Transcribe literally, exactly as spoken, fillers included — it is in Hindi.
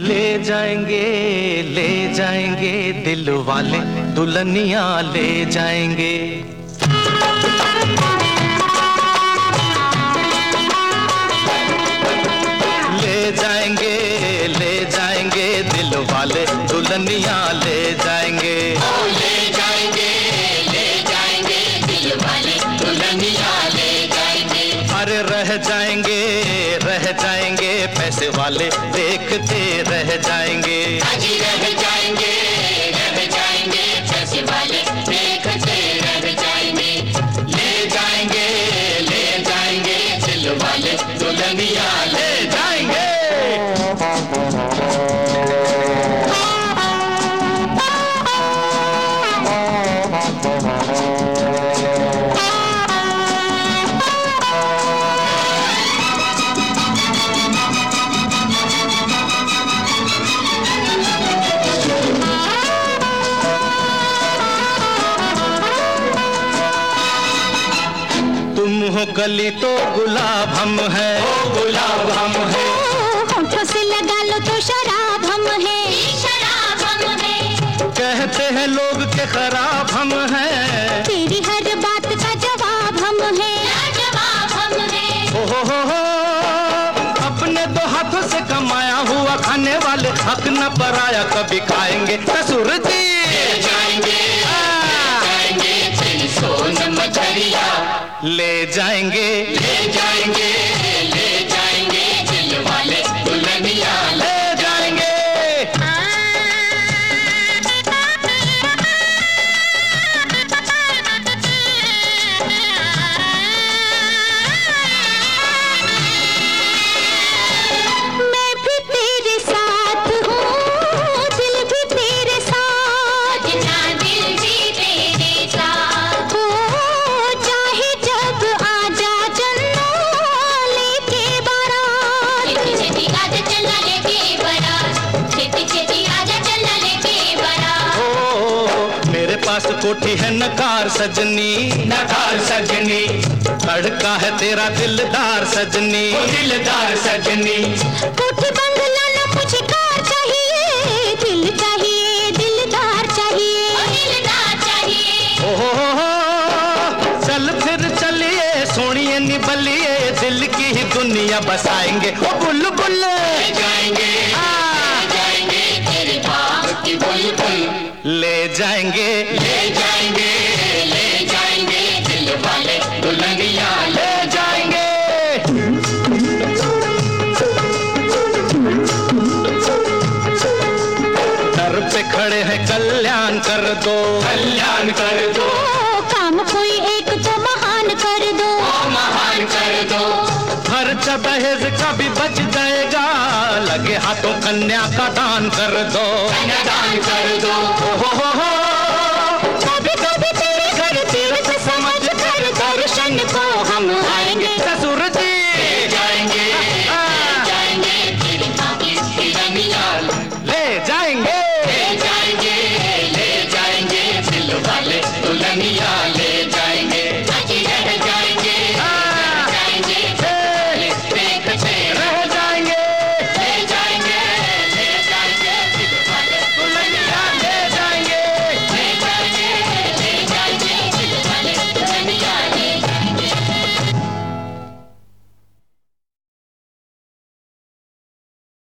ले जाएंगे ले जाएंगे दिल वाले दुल्हनिया ले जाएंगे। ले जाएंगे ले जाएंगे दिल वाले दुल्हनिया ले जाएंगे। ओ ले जाएंगे ले जाएंगे दिल वाले दुल्हनिया ले जाएंगे। अरे रह जाएंगे रह जाएंगे पैसे वाले देखते रह जाएंगे। अजी रह जाएंगे रह जाएंगे पैसे वाले देखते रह जाएंगे। ले जाएंगे ले जाएंगे दिल वाले दुल्हनिया ले जाएंगे। तुम हो गली तो गुलाब हम है, ओ गुलाब हम है। होठों से लगा लो तो शराब हम है, शराब हम है। कहते हैं लोग के खराब हम हैं, तेरी हर बात का जवाब हम है, जवाब हम है। ओ हो हो हो अपने दो हाथों से कमाया हुआ खाने वाले हक न पराया कभी खाएंगे ससुर जी। ले जाएंगे ले जाएंगे तेरी सोन मछरिया। ले जाएंगे ले जाएंगे ले जाएंगे दिल वाले दुल्हनिया ले जाएंगे। मैं भी तेरे साथ हूँ, दिल भी तेरे साथ, ना दिल भी तेरे साथ हो। चाहे जब आजा चन्ना लेके बारात, छेती छेती आजा चन्ना लेके बारात, छेती छेती आजा चन्ना लेके बारात। ओ मेरे पास कोठी है नकार सजनी, नकार सजनी लड़का है तेरा दिलदार सजनी। ओ दिलदार सजनी। कोठी बंगला ना मुझे कार चाहिए, दिल चाहिए दिलदार चाहिए, दिलदार चाहिए। ओ हो हो हो चल फिर चलिए सोनिए निबलिए दिल की ही दुनिया बसाएंगे ओ बुलबुल। ले जाएंगे ले जाएंगे तेरे बाग की बुलबुल। ले जाएंगे ले जाएंगे ले जाएंगे दिल वाले दुल्हनिया ले जाएंगे। दर पे खड़े हैं कल्याण कर दो, कल्याण कर दो ओ काम कोई एक तो महान कर दो, ओ महान कर दो। खर्चा दहेज का भी बच जाएगा लगे हाथों कन्या का दान कर दो। कन्यादान कर दो ओ हो हो